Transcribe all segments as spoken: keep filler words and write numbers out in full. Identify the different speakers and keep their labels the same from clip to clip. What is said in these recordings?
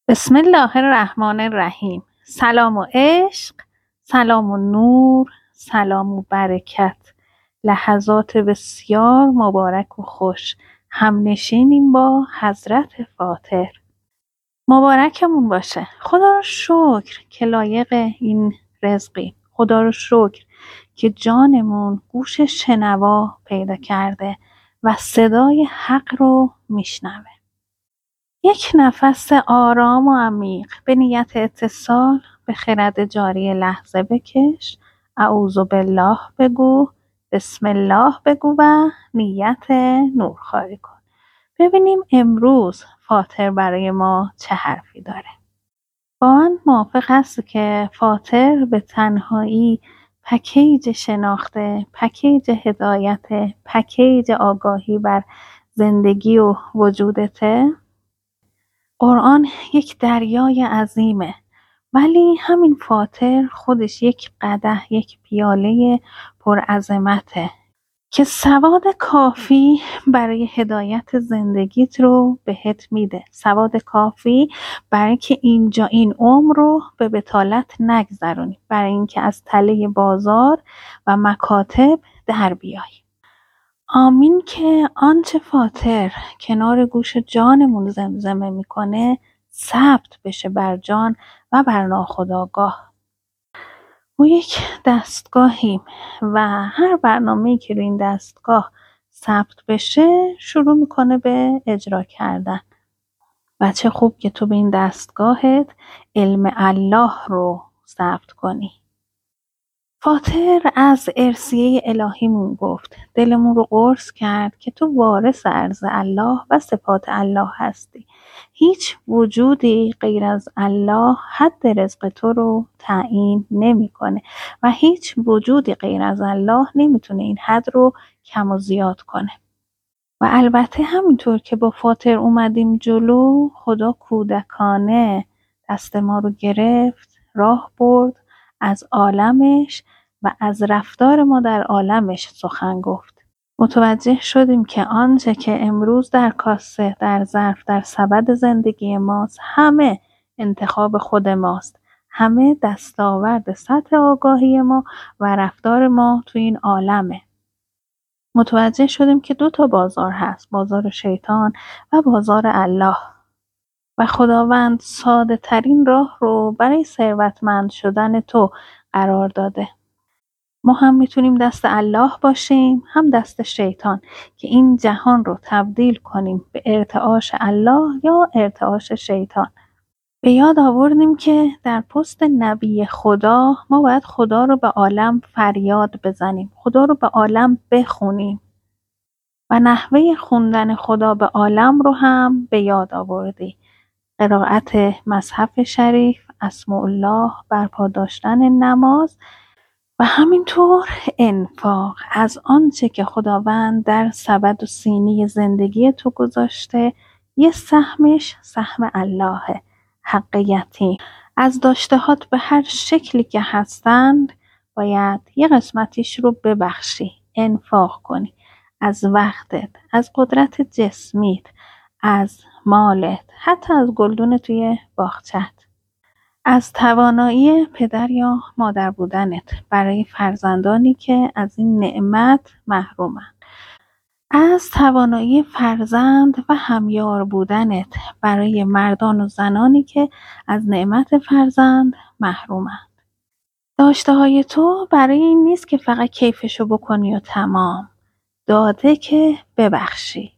Speaker 1: بسم الله الرحمن الرحیم. سلام و عشق، سلام و نور، سلام و برکت. لحظات بسیار مبارک و خوش هم نشینیم با حضرت فاتر. مبارکمون باشه. خدا رو شکر که لایق این رزقی. خدا رو شکر که جانمون گوش شنوا پیدا کرده و صدای حق رو میشنوه. یک نفس آرام و عمیق به نیت اتصال به خرد جاری لحظه بکش. اعوذ بالله بگو، بسم الله بگو و نیت نورخواری کن. ببینیم امروز فاتر برای ما چه حرفی داره. با من موافق هستی که فاتر به تنهایی پکیج شناخته، پکیج هدایت، پکیج آگاهی بر زندگی و وجودته؟ قرآن یک دریای عظیمه، ولی همین فاتر خودش یک قدح، یک پیاله پرعظمته که سواد کافی برای هدایت زندگیت رو بهت میده. سواد کافی برای که اینجا این عمر رو به بطالت نگذرونی، برای اینکه از تله بازار و مکاتب در بیای. آمین که آنچه فاتر کنار گوش جانمون زمزمه میکنه ثبت بشه بر جان و بر ناخودآگاه. ما یک دستگاهیم و هر برنامه‌ای که روی این دستگاه ثبت بشه شروع میکنه به اجرا کردن. و چه خوب که تو به این دستگاهت علم الله رو ثبت کنی. فاتر از ارثیه الهیمون گفت، دلمون رو قرص کرد که تو وارث ارض الله و صفات الله هستی. هیچ وجودی غیر از الله حد رزق تو رو تعیین نمیکنه و هیچ وجودی غیر از الله نمیتونه این حد رو کم و زیاد کنه. و البته همینطور که با فاتر اومدیم جلو، خدا کودکانه دست ما رو گرفت، راه برد از عالمش و از رفتار ما در عالمش سخن گفت. متوجه شدیم که آنچه که امروز در کاسه، در ظرف، در سبد زندگی ماست همه انتخاب خود ماست. همه دستاورد سطح آگاهی ما و رفتار ما تو این عالمه. متوجه شدیم که دو تا بازار هست، بازار شیطان و بازار الله. و خداوند ساده ترین راه رو برای ثروتمند شدن تو قرار داده. ما هم میتونیم دست الله باشیم، هم دست شیطان، که این جهان رو تبدیل کنیم به ارتعاش الله یا ارتعاش شیطان. به یاد آوردیم که در پست نبی خدا ما باید خدا رو به عالم فریاد بزنیم، خدا رو به عالم بخونیم و نحوه خوندن خدا به عالم رو هم به یاد آوردی. قرائت مصحف شریف، اسماء الله، برپا داشتن نماز و همینطور انفاق از آنچه که خداوند در سبد و سینی زندگی تو گذاشته. یه سهمش سهم اللهه، حق یتیم. از داشتهات به هر شکلی که هستند باید یه قسمتیش رو ببخشی، انفاق کنی. از وقتت، از قدرت جسمیت، از مالت، حتی از گلدون توی باغچت، از توانایی پدر یا مادر بودنت برای فرزندانی که از این نعمت محرومند، از توانایی فرزند و همیار بودنت برای مردان و زنانی که از نعمت فرزند محرومند. داشته های تو برای این نیست که فقط کیفشو بکنی و تمام، داده که ببخشی.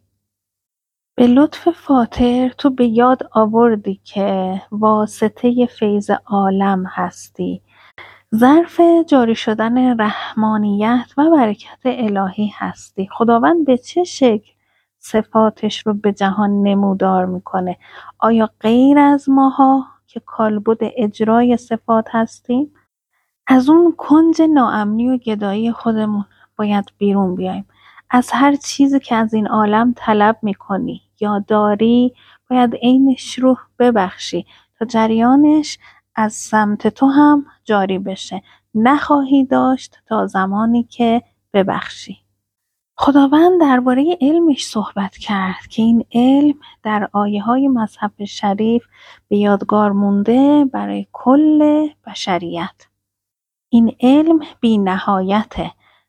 Speaker 1: به لطف فاتر تو به یاد آوردی که واسطه فیض عالم هستی، ظرف جاری شدن رحمانیت و برکت الهی هستی. خداوند به چه شکل صفاتش رو به جهان نمودار میکنه؟ آیا غیر از ماها که کالبد اجرای صفات هستیم؟ از اون کنج ناامنی و گدایی خودمون باید بیرون بیایم. از هر چیزی که از این عالم طلب میکنی یا داری باید عینش رو ببخشی تا جریانش از سمت تو هم جاری بشه. نخواهی داشت تا زمانی که ببخشی. خداوند درباره علمش صحبت کرد که این علم در آیه‌های مصحف شریف به یادگار مونده برای کل بشریت. این علم بی نهایته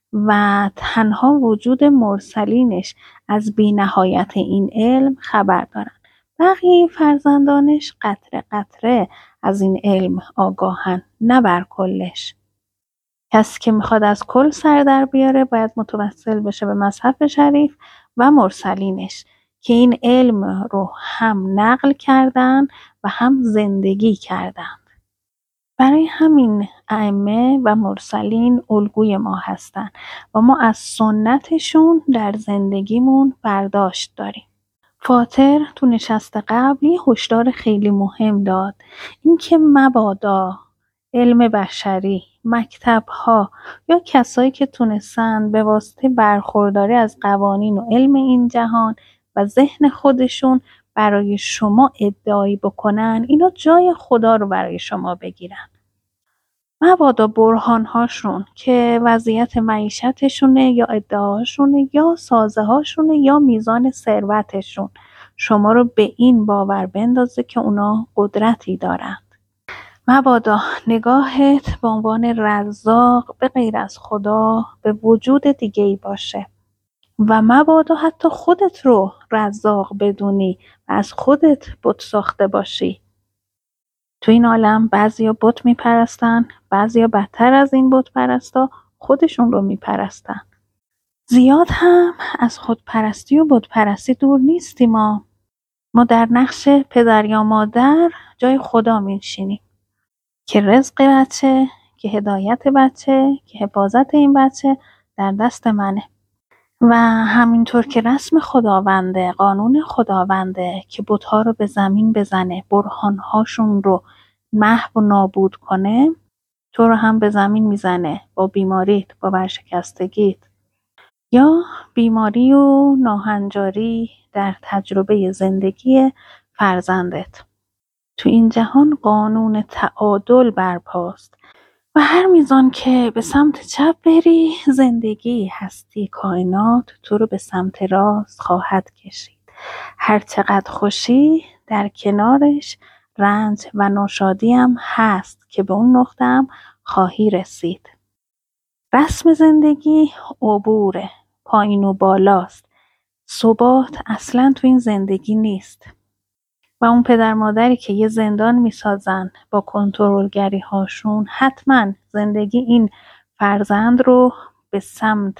Speaker 1: و تنها وجود مرسلینش از بی نهایت این علم خبر دارن. بقیه فرزندانش قطره قطره از این علم آگاهن، نه بر کلش. کسی که میخواد از کل سر در بیاره باید متوسل بشه به مصحف شریف و مرسلینش که این علم رو هم نقل کردن و هم زندگی کردن. برای همین ائمه و مرسلین الگوی ما هستن و ما از سنتشون در زندگیمون برداشت داریم. فاطر تو نشست قبل یه هشدار خیلی مهم داد، اینکه مبادا علم بشری، مکتب‌ها یا کسایی که تونستن به واسطه برخورداری از قوانین و علم این جهان و ذهن خودشون برای شما ادعایی بکنن، اینا جای خدا رو برای شما بگیرن. مبادا برهان‌هاشون که وضعیت معیشتشونه یا ادعاهاشونه یا سازه‌هاشونه یا میزان ثروتشون شما رو به این باور بندازه که اونا قدرتی دارن. مبادا نگاهت به عنوان رزاق به غیر از خدا به وجود دیگه‌ای باشه و مبادا حتی خودت رو رزاق بدونی و از خودت بت ساخته باشی. تو این عالم بعضیا بت میپرستن، بعضیا بدتر از این بت پرستا خودشون رو میپرستن. زیاد هم از خودپرستی و بت پرستی دور نیستیم. ما ما در نقش پدر یا مادر جای خدا میشینیم که رزق بچه، که هدایت بچه، که حفاظت این بچه در دست منه و همینطور که رسم خداونده، قانون خداونده که بت‌ها رو به زمین بزنه، برهان‌هاشون رو محو و نابود کنه، تو رو هم به زمین میزنه با بیماریت، با ورشکستگیت یا بیماری و ناهنجاری در تجربه زندگی فرزندت. تو این جهان قانون تعادل برپاست و هر میزان که به سمت چپ بری، زندگی، هستی، کائنات تو رو به سمت راست خواهد کشید. هر چقدر خوشی در کنارش رنج و ناشادی هم هست که به اون نقطه هم خواهی رسید. رسم زندگی عبوره، پایین و بالاست. ثبات اصلا تو این زندگی نیست. و اون پدر مادری که یه زندان میسازن با کنترلگری هاشون، حتما زندگی این فرزند رو به سمت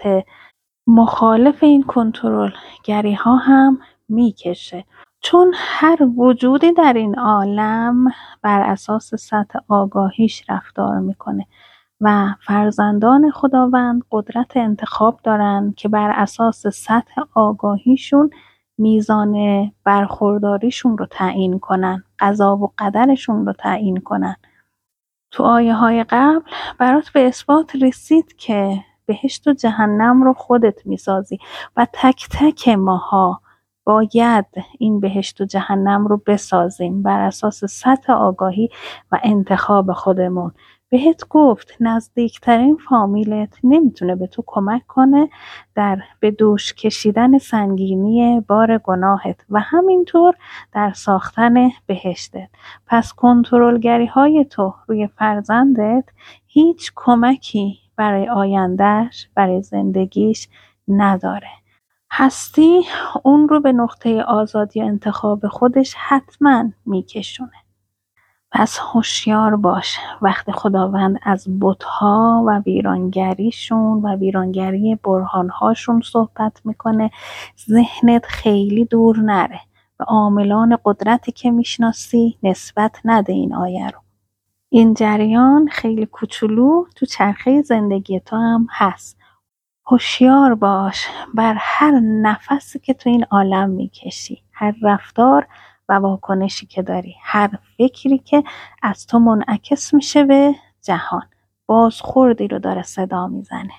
Speaker 1: مخالف این کنترلگری ها هم میکشه، چون هر وجودی در این عالم بر اساس سطح آگاهیش رفتار میکنه و فرزندان خداوند قدرت انتخاب دارن که بر اساس سطح آگاهیشون میزان برخورداریشون رو تعیین کنن، قضا و قدرشون رو تعیین کنن. تو آیه های قبل برات به اثبات رسید که بهشت و جهنم رو خودت میسازی و تک تک ماها باید این بهشت و جهنم رو بسازیم بر اساس سطح آگاهی و انتخاب خودمون. بهت گفت نزدیکترین فامیلت نمیتونه به تو کمک کنه در به دوش کشیدن سنگینی بار گناهت و همینطور در ساختن بهشتت. پس کنترلگری های تو روی فرزندت هیچ کمکی برای آیندهش، برای زندگیش نداره. هستی اون رو به نقطه آزادی و انتخاب خودش حتما میکشونه. پس هوشیار باش وقتی خداوند از بت‌ها و ویرانگریشون و ویرانگری برهان‌هاشون صحبت میکنه، ذهنت خیلی دور نره. به عاملان قدرتی که میشناسی نسبت نده این آیه رو. این جریان خیلی کوچولو تو چرخه زندگی تو هم هست. هوشیار باش بر هر نفسی که تو این عالم میکشی، هر رفتار و واکنشی که داری، هر فکری که از تو منعکس میشه به جهان، بازخوردی رو داره صدا میزنه.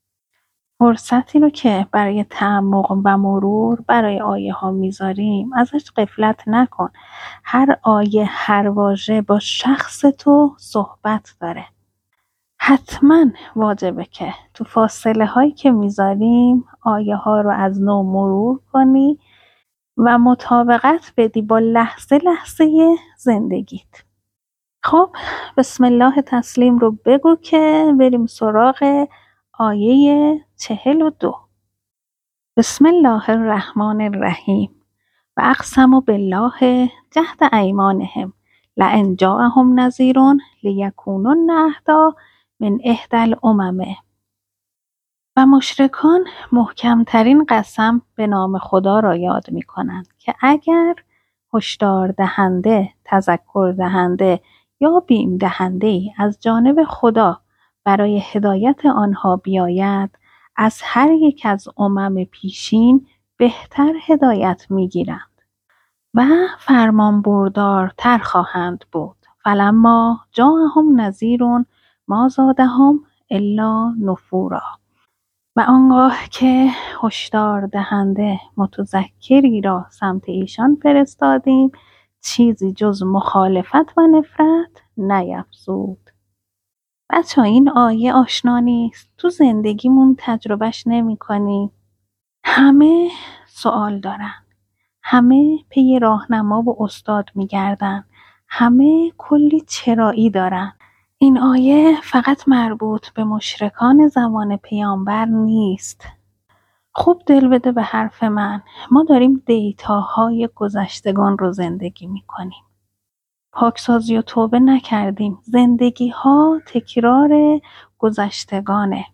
Speaker 1: فرصتی رو که برای تعمق و مرور برای آیه ها میذاریم ازش غفلت نکن. هر آیه، هر واژه با شخص تو صحبت داره. حتما واجبه که تو فاصله هایی که میذاریم آیه ها رو از نو مرور کنی و مطابقت بدی با لحظه لحظه زندگیت. خب بسم الله تسلیم رو بگو که بریم سراغ آیه چهل و دو. بسم الله الرحمن الرحیم و اقسموا بالله جهد ایمانهم لئن جاءهم نذیر لیکونن اهدی من احدی الامم. و مشرکان محکمترین قسم به نام خدا را یاد می کنند که اگر هشدار دهنده، تذکر دهنده یا بیم دهنده ای از جانب خدا برای هدایت آنها بیاید، از هر یک از امم پیشین بهتر هدایت می گیرند و فرمان بردارتر خواهند بود. فلما جاءهم نذیر ما زادهم الا نفورا. و آنگاه که هشدار دهنده متذکری را سمت ایشان فرستادیم، چیزی جز مخالفت و نفرت نیفزود. بچه ها این آیه آشنا نیست؟ تو زندگیمون تجربهش نمی کنیم؟ همه سوال دارن، همه پی راهنما و استاد می گردن، همه کلی چرایی دارن. این آیه فقط مربوط به مشرکان زمان پیامبر نیست. خوب دل بده به حرف من. ما داریم دیتاهای گذشتگان رو زندگی میکنیم. پاکسازی و توبه نکردیم. زندگی ها تکرار گذشتگانه.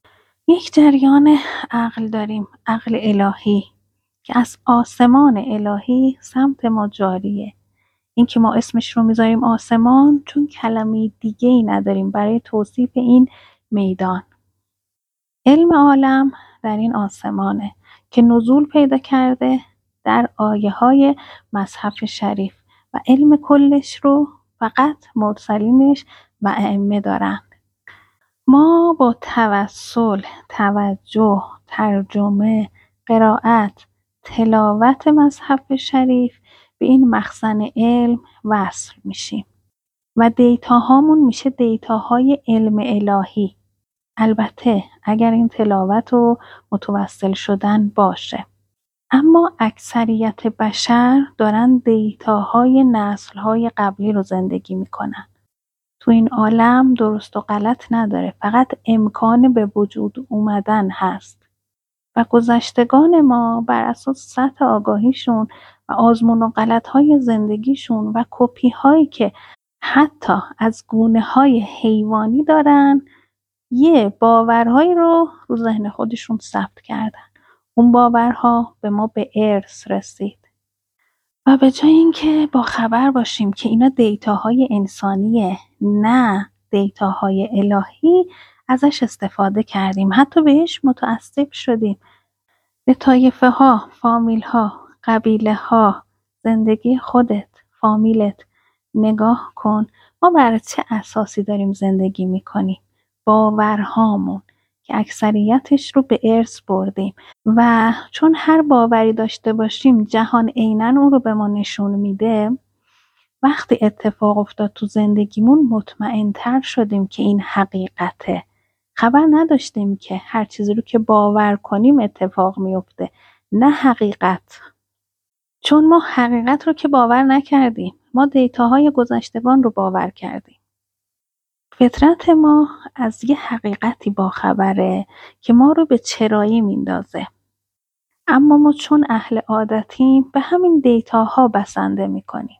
Speaker 1: یک جریان عقل داریم، عقل الهی که از آسمان الهی سمت ما جاریه. این که ما اسمش رو میذاریم آسمان چون کلمه دیگه ای نداریم برای توصیف این میدان. علم عالم در این آسمانه که نزول پیدا کرده در آیه های مصحف شریف و علم کلش رو فقط مرسلینش و ائمه دارند. ما با توسل، توجه، ترجمه، قرائت، تلاوت مصحف شریف به این مخزن علم وصل میشیم و دیتاهامون میشه دیتاهای علم الهی. البته اگر این تلاوت و متوسل شدن باشه. اما اکثریت بشر دارن دیتاهای نسلهای قبلی رو زندگی میکنن. تو این عالم درست و غلط نداره، فقط امکان به وجود اومدن هست. و گذشتگان ما بر اساس سطح آگاهیشون و آزمون و غلطهای زندگیشون و کپی هایی که حتی از گونه های حیوانی دارن، یه باورهایی رو رو ذهن خودشون ثبت کردن. اون باورها به ما به ارث رسید و به جای اینکه با خبر باشیم که اینا دیتاهای انسانیه، نه دیتاهای الهی، ازش استفاده کردیم. حتی بهش متعصب شدیم. به طایفه ها، فامیل ها، قبیله ها، زندگی خودت، فامیلت نگاه کن. ما بر چه اساسی داریم زندگی میکنیم؟ باورهامون که اکثریتش رو به ارث بردیم و چون هر باوری داشته باشیم جهان عیناً اون رو به ما نشون میده. وقتی اتفاق افتاد تو زندگیمون مطمئن‌تر شدیم که این حقیقته. خبر نداشتیم که هر چیزی رو که باور کنیم اتفاق میفته، نه حقیقت. چون ما حقیقت رو که باور نکردیم، ما دیتاهای گذشتگان رو باور کردیم. فطرت ما از یه حقیقتی باخبره که ما رو به چرایی میندازه. اما ما چون اهل عادتیم به همین دیتاها بسنده میکنیم.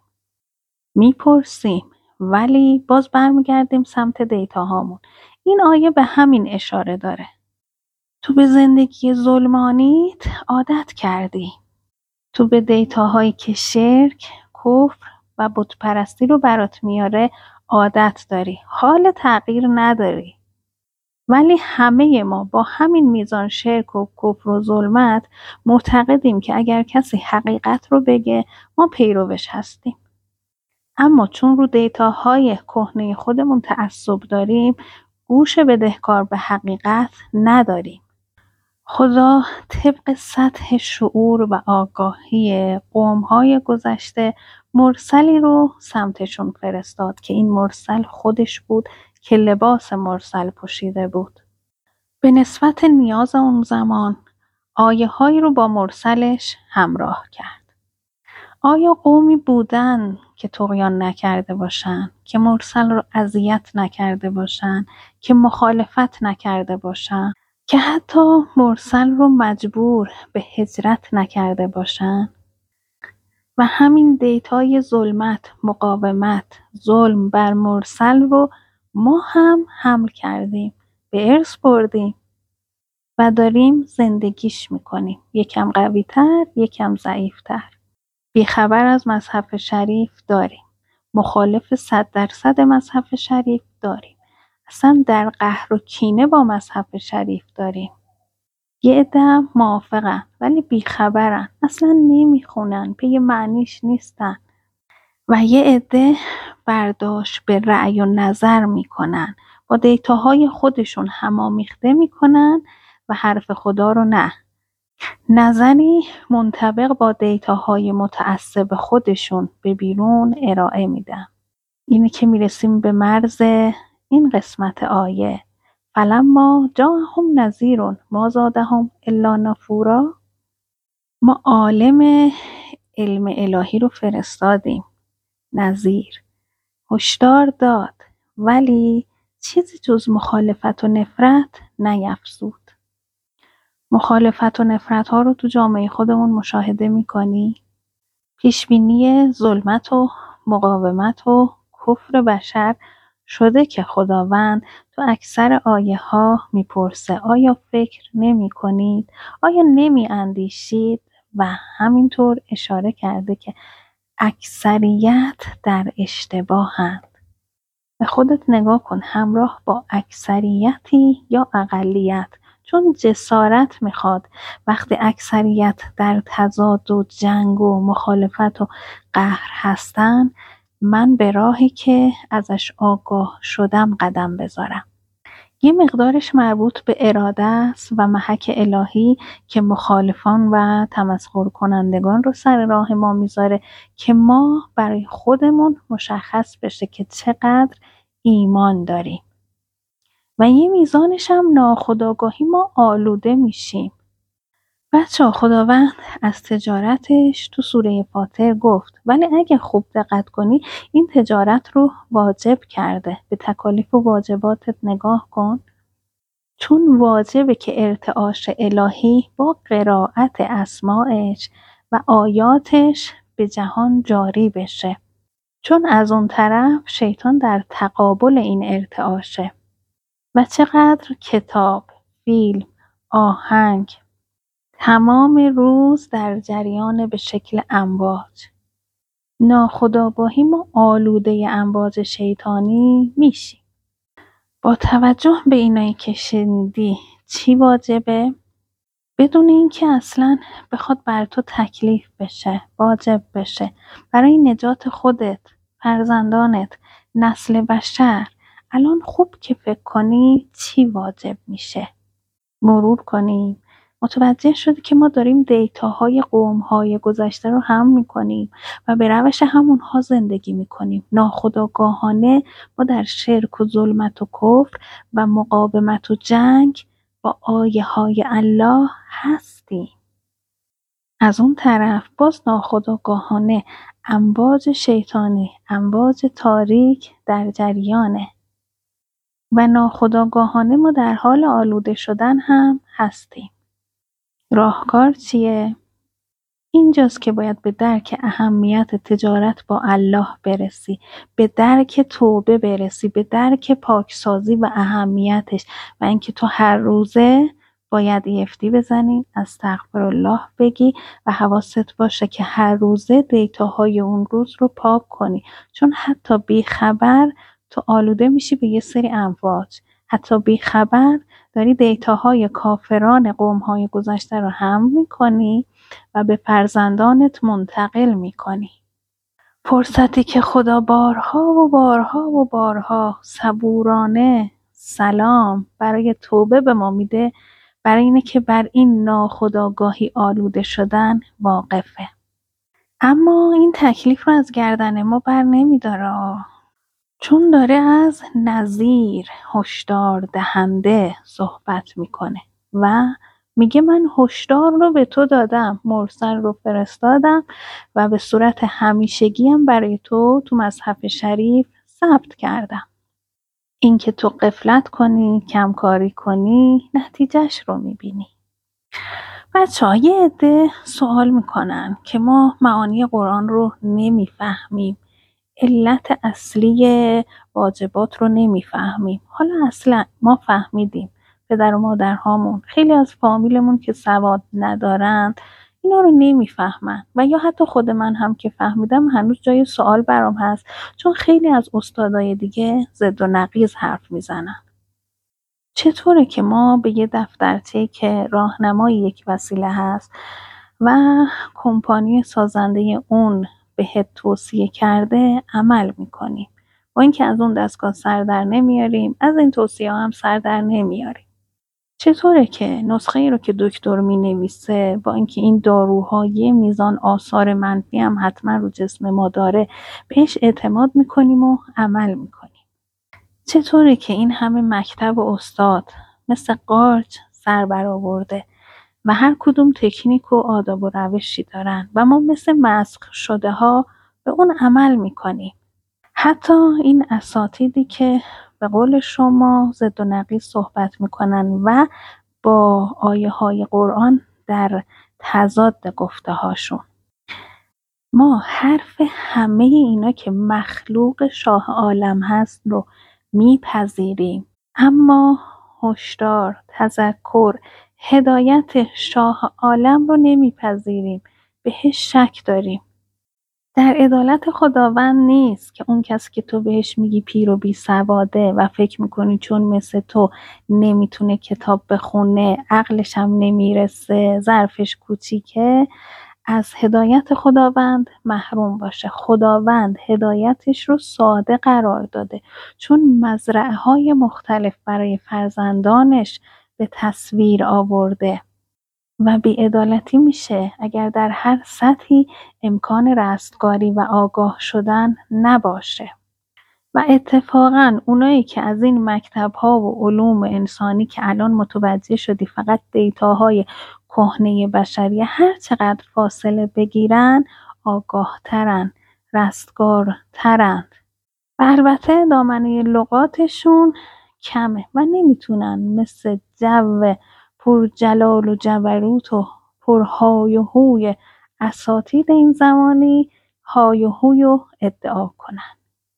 Speaker 1: میپرسیم ولی باز برمیگردیم سمت دیتاهامون. این آیه به همین اشاره داره. تو به زندگی ظلمانیت عادت کردی. تو به دیتاهایی که شرک، کفر و بت پرستی رو برات میاره عادت داری. حال تغییر نداری. ولی همه ما با همین میزان شرک و کفر و ظلمت معتقدیم که اگر کسی حقیقت رو بگه ما پیروش هستیم. اما چون رو دیتاهای کهنه خودمون تعصب داریم، گوش بدهکار به حقیقت نداریم. خدا طبق سطح شعور و آگاهی قوم‌های گذشته مرسلی رو سمتشون فرستاد که این مرسل خودش بود که لباس مرسل پوشیده بود. به نسبت نیاز اون زمان آیه هایی رو با مرسلش همراه کرد. آیا قومی بودن که طغیان نکرده باشن، که مرسل رو اذیت نکرده باشن، که مخالفت نکرده باشن، که حتی مرسل رو مجبور به هجرت نکرده باشن؟ و همین دیتای ظلمت، مقاومت، ظلم بر مرسل رو ما هم حمل کردیم، به ارث بردیم و داریم زندگیش میکنیم، یکم قوی تر، یکم ضعیف تر. بیخبر از مذهب شریف داریم، مخالف صد درصد مذهب شریف داریم، اصلا در قهر و کینه با مذهب شریف داریم. یه عده موافقن ولی بیخبرن، اصلا نمیخونن، پی معنیش نیستن. و یه عده برداشت به رأی و نظر میکنن، با دیتاهای خودشون همامیخته میکنن و حرف خدا رو نه. نظری منطبق با دیتاهای متعصب خودشون به بیرون ارائه میدن. اینی که میرسیم به مرز این قسمت آیه، فلما جاءهم نذیر ما زادهم الا نفورا. ما عالم علم الهی رو فرستادیم، نذیر، هشدار داد، ولی چیزی جز مخالفت و نفرت نیفزود. مخالفت و نفرت ها رو تو جامعه خودمون مشاهده میکنی؟ پیشبینی ظلمت و مقاومت و کفر بشر شده که خداوند تو اکثر آیه ها میپرسه آیا فکر نمی کنید؟ آیا نمی اندیشید؟ و همینطور اشاره کرده که اکثریت در اشتباهند. به خودت نگاه کن، همراه با اکثریتی یا اقلیت، چون جسارت میخواد وقتی اکثریت در تضاد و جنگ و مخالفت و قهر هستن، من به راهی که ازش آگاه شدم قدم بذارم. یه مقدارش مربوط به اراده است و محک الهی که مخالفان و تمسخر کنندگان رو سر راه ما میذاره که ما برای خودمون مشخص بشه که چقدر ایمان داریم. و یه میزانش هم ناخودآگاهی ما آلوده میشیم. بچه ها، خداوند از تجارتش تو سوره فاطر گفت، ولی اگه خوب دقت کنی این تجارت رو واجب کرده. به تکالیف و واجباتت نگاه کن، چون واجبه که ارتعاش الهی با قرائت اسماعش و آیاتش به جهان جاری بشه، چون از اون طرف شیطان در تقابل این ارتعاشه. و چقدر کتاب، فیلم، آهنگ تمام روز در جریان به شکل امواج. ناخودآگاهی ما آلوده امواج شیطانی میشیم. با توجه به اینایی که شنیدی چی واجبه؟ بدون اینکه اصلا بخواد بر تو تکلیف بشه، واجب بشه برای نجات خودت، فرزندانت، نسل بشر. الان خوب که فکر کنی چی واجب میشه، مرور کنیم، متوجه شدی که ما داریم دیتاهای قوم‌های گذشته رو هم میکنیم و به روش همونها زندگی میکنیم. ناخودآگاهانه ما در شرک و ظلمت و کفر و مقاومت و جنگ با آیه های الله هستیم. از اون طرف باز ناخودآگاهانه امواج شیطانی، امواج تاریک در جریانه و ناخودآگاهانه ما در حال آلوده شدن هم هستیم. راهکار چیه؟ اینجاست که باید به درک اهمیت تجارت با الله برسی، به درک توبه برسی، به درک پاکسازی و اهمیتش و اینکه تو هر روزه باید ایفتی بزنی، استغفرالله بگی و حواست باشه که هر روزه دیتاهای اون روز رو پاک کنی، چون حتی بی خبر تو آلوده میشی به یه سری امواج، حتی بی خبر داری دیتاهای کافران قوم‌های گذشته رو هم میکنی و به فرزندانت منتقل میکنی. فرصتی که خدا بارها و بارها و بارها صبورانه سلام برای توبه به ما میده، برای اینه که بر این ناخودآگاهی آلوده شدن واقفه. اما این تکلیف رو از گردن ما بر نمیداره، چون داره از نذیر هشدار دهنده صحبت میکنه و میگه من هشدار رو به تو دادم، مرسل رو فرستادم و به صورت همیشگی هم برای تو تو مصحف شریف ثبت کردم. این که تو غفلت کنی، کمکاری کنی، نتیجهش رو میبینی. بچه ها یه عده سوال میکنن که ما معانی قرآن رو نمیفهمیم، علت اصلی واجبات رو نمیفهمیم. حالا اصلا ما فهمیدیم، پدر و مادرهامون، خیلی از فامیلمون که سواد ندارن اینا رو نمیفهمن و یا حتی خود من هم که فهمیدم هنوز جای سوال برام هست، چون خیلی از استادای دیگه ضد و نقیض حرف میزنن. چطوره که ما به یه دفترچه‌ای که راهنمای یک وسیله هست و کمپانی سازنده اون بهت توصیه کرده عمل میکنیم، با اینکه از اون دستگاه سر در نمیاریم، از این توصیه هم سر در نمیاریم؟ چطوره که نسخه ای رو که دکتر مینویسه با اینکه این داروها یه میزان آثار منفی هم حتما رو جسم ما داره بهش اعتماد میکنیم و عمل میکنیم؟ چطوره که این همه مکتب و استاد مثل قارچ سر برآورده و هر کدوم تکنیک و آداب و روشی دارن و ما مثل مسخ شده ها به اون عمل میکنیم؟ حتی این اساتیدی که به قول شما ضد و نقیض صحبت میکنن و با آیه های قرآن در تضاد گفته هاشون، ما حرف همه اینا که مخلوق شاه عالم هست رو میپذیریم، اما هشدار، تذکر، هدایت شاه عالم رو نمیپذیریم، بهش شک داریم. در عدالت خداوند نیست که اون کسی که تو بهش میگی پیر و بی سواده و فکر میکنی چون مثل تو نمیتونه کتاب بخونه، عقلش هم نمیرسه، ظرفش کوچیکه، از هدایت خداوند محروم باشه. خداوند هدایتش رو ساده قرار داده، چون مزرعه های مختلف برای فرزندانش به تصویر آورده و بی‌عدالتی میشه اگر در هر سطحی امکان رستگاری و آگاه شدن نباشه. و اتفاقا اونایی که از این مکتب‌ها و علوم انسانی که الان متوجه شدی فقط دیتاهای کهنه بشریه، هر چقدر فاصله بگیرن آگاه ترن، رستگار ترن و البته دامنه لغاتشون کمه و نمیتونن مثل جو پر جلال و جبروت و پر های و هوی اساتید این زمانی های و هوی و ادعا کنن.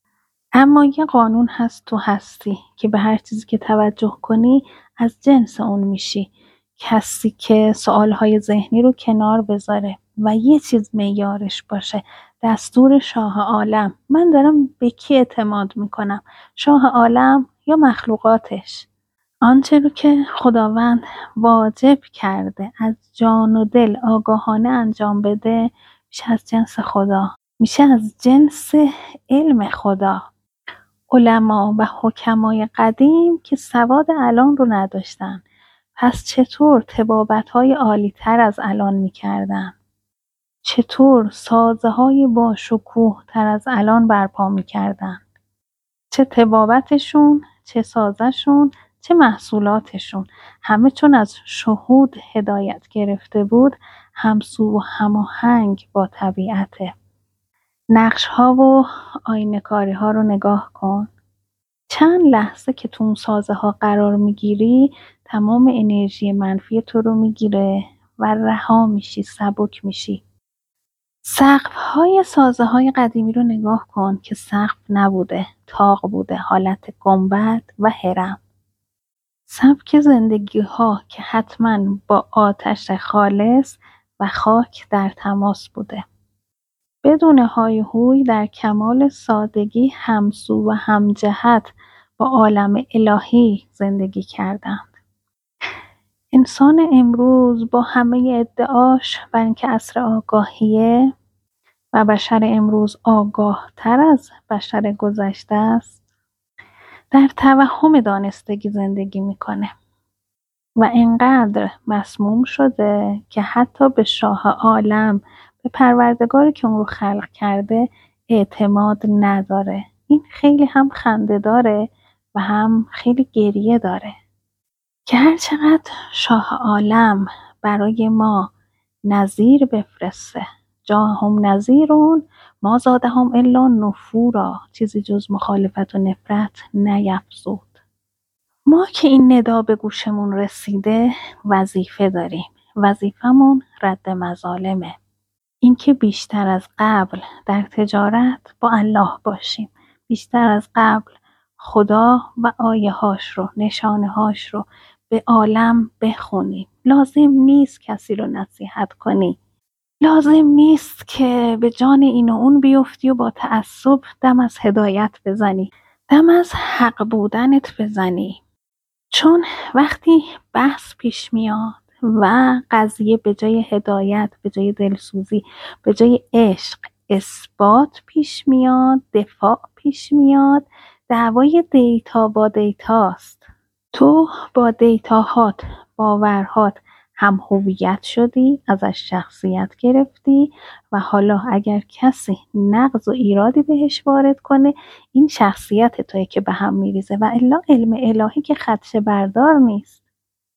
Speaker 1: اما یه قانون هست تو هستی که به هر چیزی که توجه کنی از جنس اون میشی. کسی که سوالهای ذهنی رو کنار بذاره و یه چیز معیارش باشه، دستور شاه عالم. من دارم به کی اعتماد میکنم؟ شاه عالم یا مخلوقاتش؟ آنچه رو که خداوند واجب کرده از جان و دل آگاهانه انجام بده میشه از جنس خدا، میشه از جنس علم خدا. علما و حکمای قدیم که سواد الان رو نداشتن، پس چطور طبابت‌های عالی‌تر از الان می‌کردن؟ چطور سازه‌های با شکوه تر از الان برپا می‌کردن؟ چه طبابتشون، چه سازشون، چه محصولاتشون، همه چون از شهود هدایت گرفته بود، همسو و هماهنگ با طبیعته. نقش‌ها و آینه‌کاری‌ها رو نگاه کن. چند لحظه که تو اون سازه ها قرار میگیری تمام انرژی منفی تو رو میگیره و رها میشی، سبک میشی. سقف های سازه های قدیمی رو نگاه کن که سقف نبوده، طاق بوده، حالت گنبد و هرم. سبک زندگی ها که حتما با آتش خالص و خاک در تماس بوده. بدون های هوی در کمال سادگی همسو و همجهت با عالم الهی زندگی کردند. انسان امروز با همه ادعاش بر اینکه عصر آگاهیه و بشر امروز آگاه تر از بشر گذشته است، در توهم دانستگی زندگی میکنه و اینقدر مسموم شده که حتی به شاه عالم، به پروردگاری که اون رو خلق کرده اعتماد نداره. این خیلی هم خنده داره و هم خیلی گریه داره که هر چقدر شاه عالم برای ما نذیر بفرسته، جاهم نذیرون ما زادهم الا نفورا، چیزی جز مخالفت و نفرت نیفزود. ما که این ندا به گوشمون رسیده وظیفه داریم. وظیفمون رد مظالمه. اینکه بیشتر از قبل در تجارت با الله باشیم، بیشتر از قبل خدا و آیه هاش رو، نشانه هاش رو به عالم بخونیم. لازم نیست کسی رو نصیحت کنی، لازم نیست که به جان این و اون بیفتی و با تعصب دم از هدایت بزنی، دم از حق بودنت بزنی. چون وقتی بحث پیش میاد و قضیه به جای هدایت، به جای دلسوزی، به جای عشق اثبات پیش میاد، دفاع پیش میاد، دعوای دیتا با دیتاست. تو با دیتاهات، باورهات هم هویت شدی، ازش شخصیت گرفتی و حالا اگر کسی نقض و ایرادی بهش وارد کنه این شخصیت توی که به هم میریزه و الا علم الهی که خدشه بردار نیست.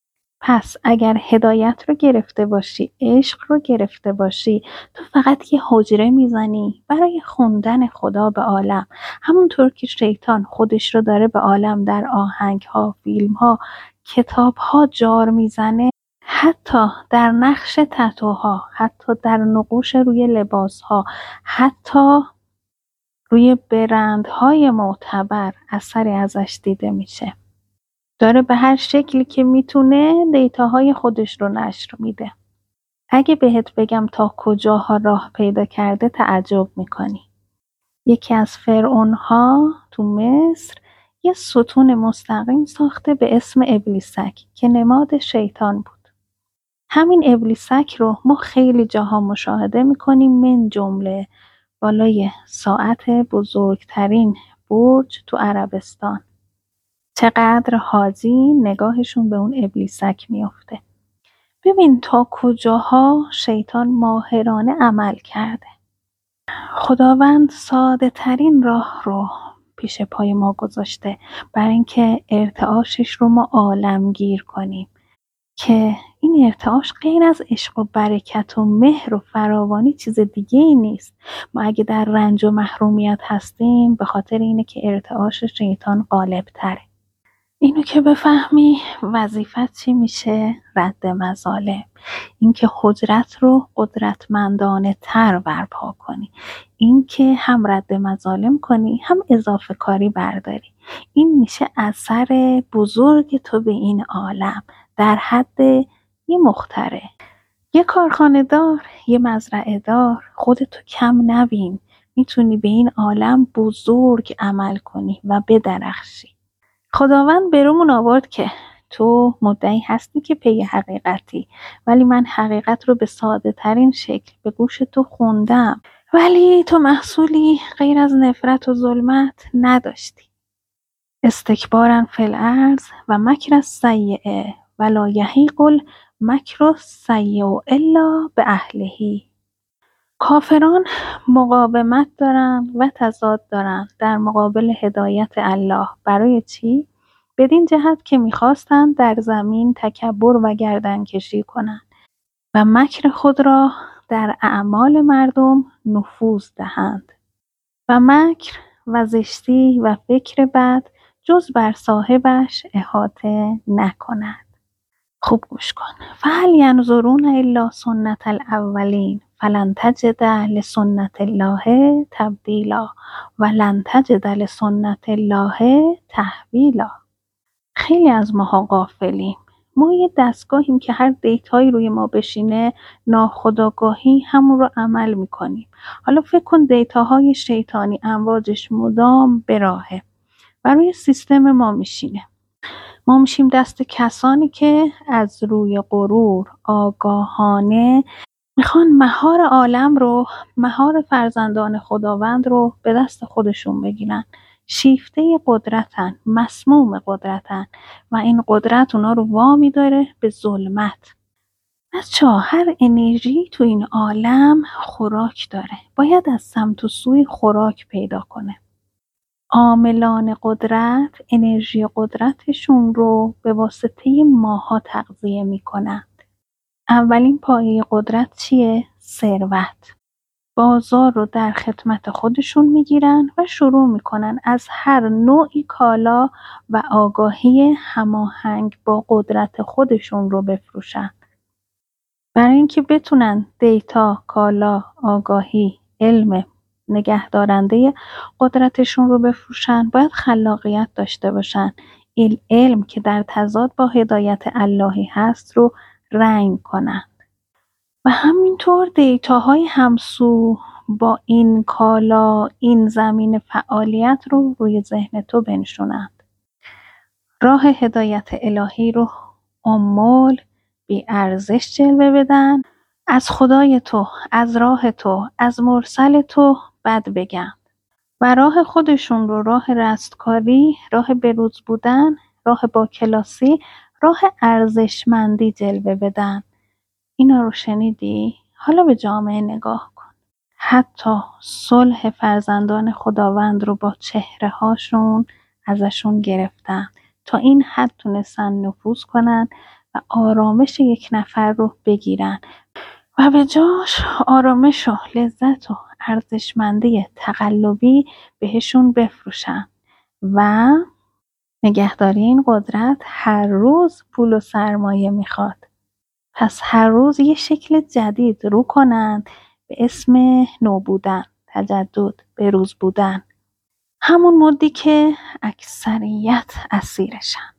Speaker 1: پس اگر هدایت رو گرفته باشی، عشق رو گرفته باشی، تو فقط یه حجره میزنی برای خوندن خدا به عالم، همونطور که شیطان خودش رو داره به عالم در آهنگ ها، فیلم ها، کتاب ها جار میزنه، حتی در نقش تتوها، حتی در نقوش روی لباس ها، حتی روی برندهای معتبر اثری ازش دیده میشه. داره به هر شکلی که میتونه دیتاهای خودش رو نشر میده. اگه بهت بگم تا کجاها راه پیدا کرده تعجب میکنی. یکی از فرعونها تو مصر یه ستون مستقیم ساخته به اسم ابلیسک که نماد شیطان بود. همین ابلیسک رو ما خیلی جاها مشاهده میکنیم، من جمله بالای ساعت بزرگترین برج تو عربستان. چقدر حاجی نگاهشون به اون ابلیسک میافته. ببین تا کجاها شیطان ماهرانه عمل کرده. خداوند ساده ترین راه رو پیش پای ما گذاشته برای اینکه ارتعاشش رو ما عالمگیر کنیم، که این ارتعاش غیر از عشق و برکت و مهر و فراوانی چیز دیگه ای نیست. ما اگه در رنج و محرومیت هستیم به خاطر اینه که ارتعاش شیطان غالب تره. اینو که بفهمی وظیفت چی میشه؟ رد مظالم. اینکه حجرت رو قدرتمندانه تر برپا کنی، اینکه هم رد مظالم کنی هم اضافه کاری برداری. این میشه اثر بزرگ تو به این عالم در حد یه مخترع، یه کارخانه دار، یه مزرعه دار. خودتو کم نبین، میتونی به این عالم بزرگ عمل کنی و بدرخشی. خداوند برومون آورد که تو مدعی هستی که پی حقیقتی، ولی من حقیقت رو به ساده ترین شکل به گوش تو خوندم، ولی تو محصولی غیر از نفرت و ظلمت نداشتی. استکبارا فی الارض و مکر السیئ ولا یحیق المکر السیئ الا باهله. کافران مقاومت دارن و تضاد دارن در مقابل هدایت الله. برای چی؟ بدین جهت که میخواستند در زمین تکبر و گردنکشی کنند و مکر خود را در اعمال مردم نفوذ دهند و مکر و زشتی و فکر بد جز بر صاحبش احاطه نکند. خوب گوش کن. فهل ینظرون الا سنت الاولین فلن تجد لسنت الله تبدیلا ولن تجد لسنت الله تحویلا. خیلی از ماها غافلیم. ما یه دستگاهیم که هر دیتایی روی ما بشینه ناخودآگاهی همون رو عمل میکنیم. حالا فکر کن دیتاهای شیطانی امواجش مدام به راهه و روی سیستم ما میشینه. ما میشیم دست کسانی که از روی غرور آگاهانه میخوان مهار عالم رو، مهار فرزندان خداوند رو به دست خودشون بگیرن. شیفته قدرتن، مسموم قدرتن و این قدرت اونا رو وامی داره به ظلمت. بچه‌ها هر انرژی تو این عالم خوراک داره، باید از سمت و سوی خوراک پیدا کنه. عاملان قدرت انرژی قدرتشون رو به واسطه ماها تغذیه میکنن. اولین پایه قدرت چیه؟ ثروت. بازار رو در خدمت خودشون میگیرن و شروع میکنن از هر نوعی کالا و آگاهی هماهنگ با قدرت خودشون رو بفروشن. برای اینکه بتونن دیتا، کالا، آگاهی، علم نگهدارنده قدرتشون رو بفروشن باید خلاقیت داشته باشن. این علم که در تضاد با هدایت الهی هست رو رنگ کنن و همینطور دیتاهای همسو با این کالا، این زمین فعالیت رو روی ذهن تو بنشونند. راه هدایت الهی رو امول بی ارزش جلوه بدن، از خدای تو، از راه تو، از مرسل تو بد بگن و راه خودشون رو راه رستکاری، راه بروز بودن، راه با کلاسی، راه ارزشمندی جلوه بدن. اینا رو شنیدی؟ حالا به جامعه نگاه کن. حتی صلح فرزندان خداوند رو با چهره هاشون ازشون گرفتن. تا این حد تونستن نفوذ کنن و آرامش یک نفر رو بگیرن و به جاش آرامش و لذت و ارزشمندی تقلبی بهشون بفروشن. و نگهداری این قدرت هر روز پول و سرمایه میخواد. پس هر روز یه شکل جدید رو کنن به اسم نو بودن، تجدد، بروز بودن. همون مدی که اکثریت اسیرشن.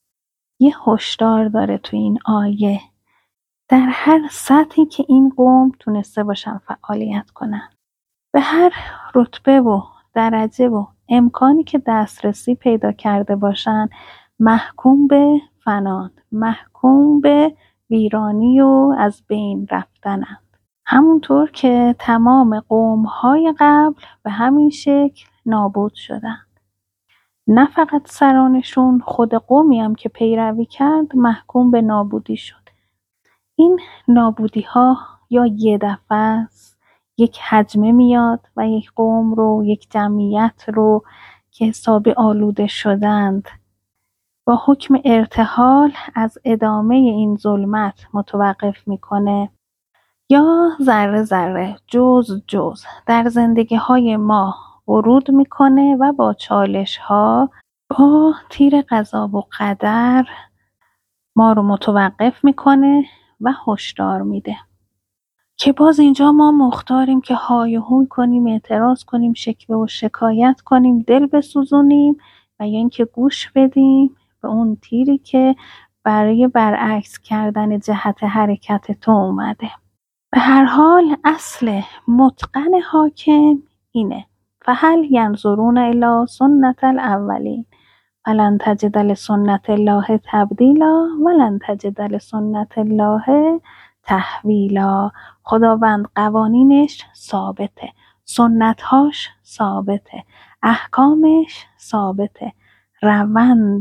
Speaker 1: یه هشدار داره تو این آیه. در هر سطحی که این قوم تونسته باشن فعالیت کنن، به هر رتبه و درجه و امکانی که دسترسی پیدا کرده باشن، محکوم به فنان، محکوم به ویرانی و از بین رفتنند. همونطور که تمام قوم‌های قبل به همین شکل نابود شدن. نه فقط سرانشون، خود قومی هم که پیروی کرد محکوم به نابودی شد. این نابودی ها یا یه دفعه است، یک حجمه میاد و یک قوم رو، یک جمعیت رو که حسابی آلوده شدند با حکم ارتحال از ادامه این ظلمت متوقف میکنه، یا ذره ذره، جز جز در زندگی های ما ورود میکنه و با چالش ها، با تیر قضا و قدر ما رو متوقف میکنه و هشدار میده که باز اینجا ما مختاریم که های و هوی کنیم، اعتراض کنیم، شکوه و شکایت کنیم، دل بسوزونیم و یا اینکه گوش بدیم به اون تیری که برای برعکس کردن جهت حرکت تو اومده. به هر حال اصل متقن حاکم اینه: فهل ینظرون الی سنت الاولین ولن تجد لسنت الله تبدیلا ولن تجد لسنت الله تحویلا. خداوند قوانینش ثابته، سنتهاش ثابته، احکامش ثابته، روند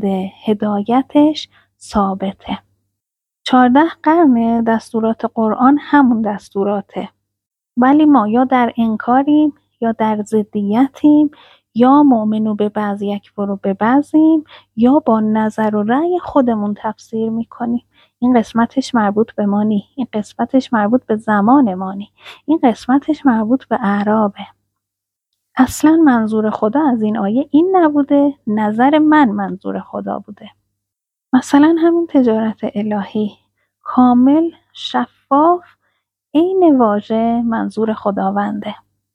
Speaker 1: هدایتش ثابته. چهارده قرن دستورات قرآن همون دستوراته، ولی ما یا در انکاریم یا در ضدیتیم، یا مؤمنو به بعض یکفرو به بعضیم، یا با نظر و رأی خودمون تفسیر میکنیم. این قسمتش مربوط به ما نی، این قسمتش مربوط به زمان ما نی، این قسمتش مربوط به اعرابه. اصلا منظور خدا از این آیه این نبوده، نظر من منظور خدا بوده. مثلا همین تجارت الهی کامل، شفاف، عین واژه منظور خداونده،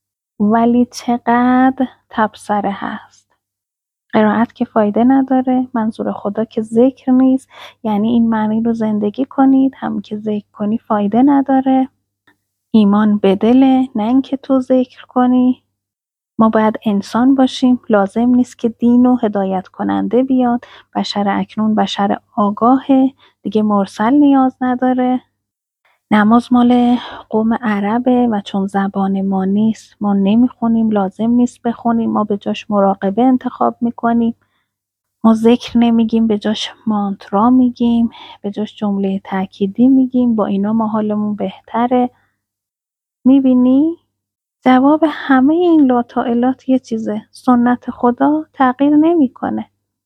Speaker 1: ولی چقدر تبصره هست. قرائت که فایده نداره، منظور خدا که ذکر نیست، یعنی این معنی رو زندگی کنید، هم که ذکر کنی فایده نداره. ایمان به دله، نه اینکه تو ذکر کنی. ما باید انسان باشیم، لازم نیست که دین و هدایت کننده بیاد. بشر اکنون بشر آگاهه، دیگه مرسل نیاز نداره. نماز مال قوم عربه و چون زبان ما نیست ما نمیخونیم، لازم نیست بخونیم، ما به جاش مراقبه انتخاب میکنیم، ما ذکر نمیگیم به جاش مانترا میگیم، به جاش جمله تأکیدی میگیم، با اینا ما حالمون بهتره. میبینی؟ جواب همه این لاطائلات یه چیزه: سنت خدا تغییر نمیکنه.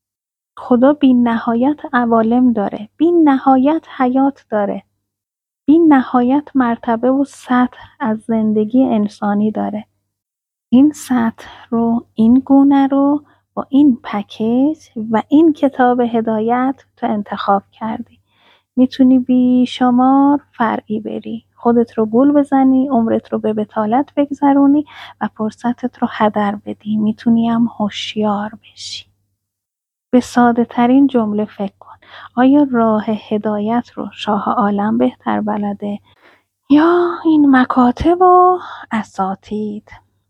Speaker 1: خدا بی نهایت عوالم داره، بی نهایت حیات داره، بی نهایت مرتبه و سطح از زندگی انسانی داره. این سطح رو، این گونه رو با این پکیج و این کتاب هدایت تو انتخاب کردی. میتونی بی شمار فرعی بری، خودت رو گول بزنی، عمرت رو به بطالت بگذرونی و فرصتت رو هدر بدی. میتونی هم هوشیار بشی. به ساده ترین جمله فکر کن: آیا راه هدایت رو شاه عالم بهتر بلده یا این مکاتب و اساتید؟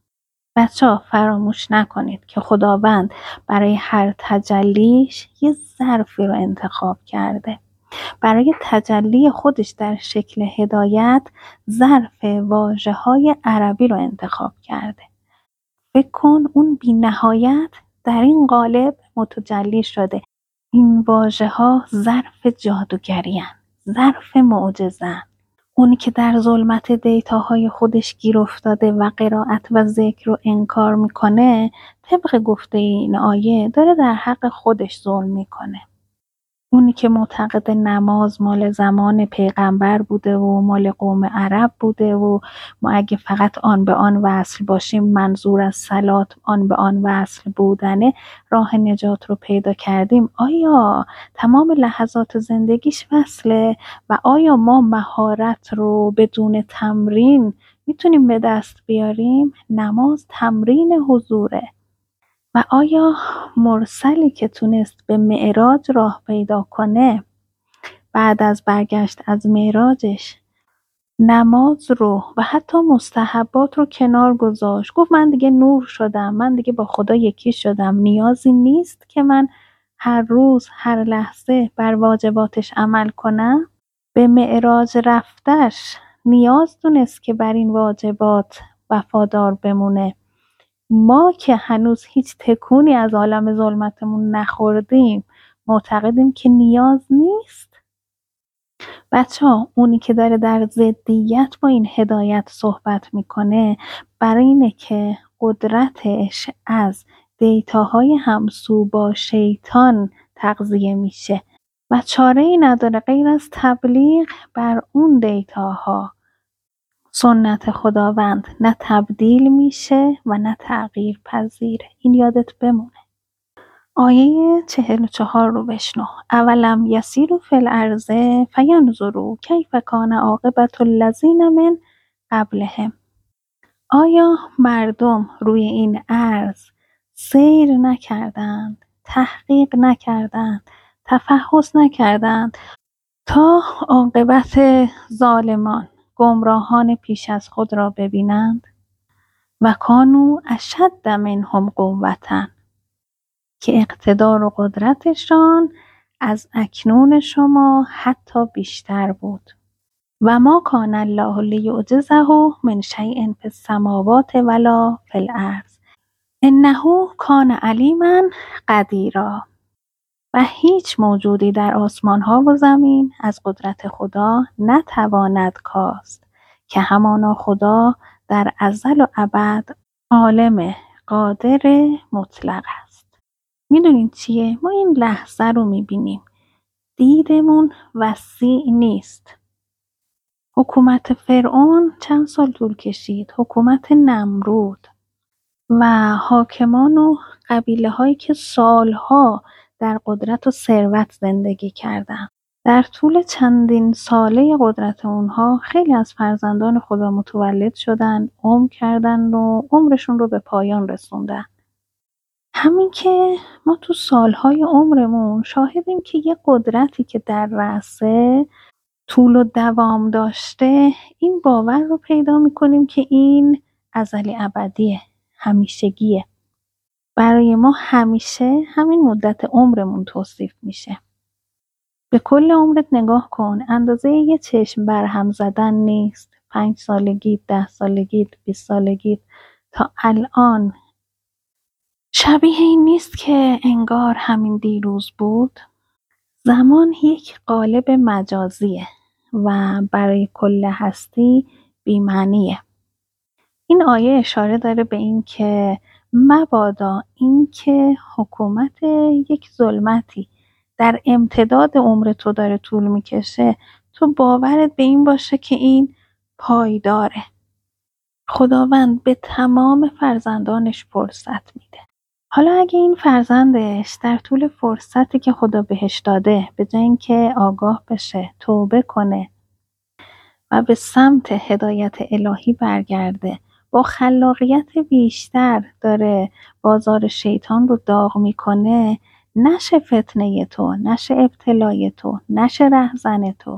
Speaker 1: بچه ها فراموش نکنید که خداوند برای هر تجلیش یه ظرفی رو انتخاب کرده. برای تجلی خودش در شکل هدایت ظرف واژه‌های عربی رو انتخاب کرده. فکر کن اون بی نهایت در این قالب متجلی شده. این واژه‌ها ظرف جادوگری هن، ظرف معجزه. اونی که در ظلمت دیتاهای خودش گیر افتاده و قرائت و ذکر رو انکار میکنه، طبق گفته این آیه داره در حق خودش ظلم میکنه. اونی که معتقد نماز مال زمان پیغمبر بوده و مال قوم عرب بوده و ما اگه فقط آن به آن وصل باشیم، منظور از صلات آن به آن وصل بودنه، راه نجات رو پیدا کردیم، آیا تمام لحظات زندگیش وصله؟ و آیا ما مهارت رو بدون تمرین میتونیم به دست بیاریم؟ نماز تمرین حضوره. و آیا مرسلی که تونست به معراج راه پیدا کنه، بعد از برگشت از معراجش نماز رو و حتی مستحبات رو کنار گذاشت، گفت من دیگه نور شدم، من دیگه با خدا یکی شدم، نیازی نیست که من هر روز هر لحظه بر واجباتش عمل کنم؟ به معراج رفتش نیاز دونست که بر این واجبات وفادار بمونه. ما که هنوز هیچ تکونی از عالم ظلمتمون نخوردیم، معتقدیم که نیاز نیست. بچه ها، اونی که داره در ضدیت با این هدایت صحبت میکنه، برای اینه که قدرتش از دیتاهای همسو با شیطان تغذیه میشه و چاره ای نداره غیر از تبلیغ بر اون دیتاها. سنت خداوند نه تبدیل میشه و نه تغییر پذیره. این یادت بمونه. آیه چهل و چهار رو بشنو: اولم یسیروا فی الارض فینظروا کیف کان عاقبة الذین من قبلهم. آیا مردم روی این ارض سیر نکردند، تحقیق نکردند، تفحص نکردند تا عاقبت ظالمان، گمراهان پیش از خود را ببینند؟ و کانوا اشد منهم قوة، که اقتدار و قدرتشان از اکنون شما حتی بیشتر بود. و ما کان الله لیعجزه من شیء فی السماوات ولا فی الارض انه کان علیما قدیرا. و هیچ موجودی در آسمان ها و زمین از قدرت خدا نتواند کاست که همانا خدا در ازل و ابد عالم قادر مطلق است. میدونین چیه؟ ما این لحظه رو میبینیم، دیدمون وسیع نیست. حکومت فرعون چند سال طول کشید، حکومت نمرود و حاکمان و قبیله هایی که سالها در قدرت و ثروت زندگی کردن. در طول چندین ساله قدرت اونها خیلی از فرزندان خدا متولد شدن، عمر کردن و عمرشون رو به پایان رسوندن. همین که ما تو سالهای عمرمون شاهدیم که یه قدرتی که در رأسه طول و دوام داشته، این باور رو پیدا میکنیم که این ازلی ابدیه، همیشگیه. برای ما همیشه همین مدت عمرمون توصیف میشه. به کل عمرت نگاه کن، اندازه یه چشم برهم زدن نیست. پنج سالگیت، ده سالگیت، بیست سالگیت تا الان شبیه این نیست که انگار همین دیروز بود؟ زمان یک قالب مجازیه و برای کل هستی بی‌معنیه. این آیه اشاره داره به این که مبادا این که حکومت یک ظلمتی در امتداد عمر تو داره طول میکشه، تو باورت به این باشه که این پایداره. خداوند به تمام فرزندانش فرصت میده. حالا اگه این فرزندش در طول فرصتی که خدا بهش داده به جای اینکه آگاه بشه، توبه کنه و به سمت هدایت الهی برگرده، با خلاقیت بیشتر داره بازار شیطان رو داغ میکنه، نشه فتنه تو، نشه ابتلای تو، نشه رهزن تو.